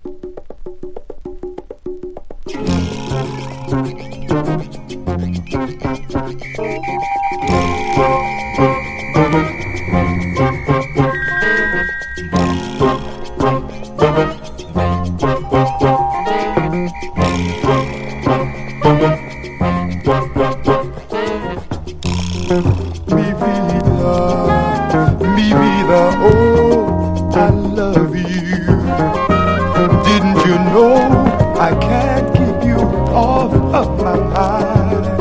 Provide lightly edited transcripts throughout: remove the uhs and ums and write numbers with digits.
Mi vida, oh, I love you. Didn't you know I can't keep you off of my mind?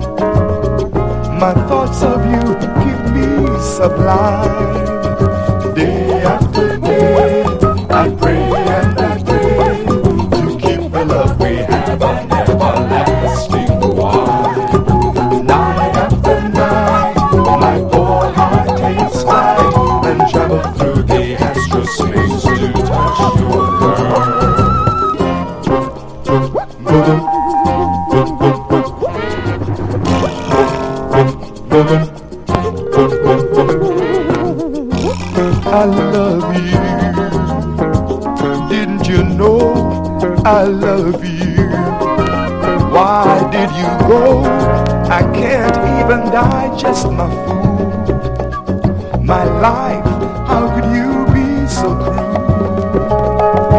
My thoughts of you keep me sublime. Day after day, I pray and I pray to keep the love we have an everlasting one. Night after night, my poor heart takes flight and travel through the astrospace to touch your heart. I love you. Didn't you know I love you? Why did you go? I can't even digest my food. My life, how could you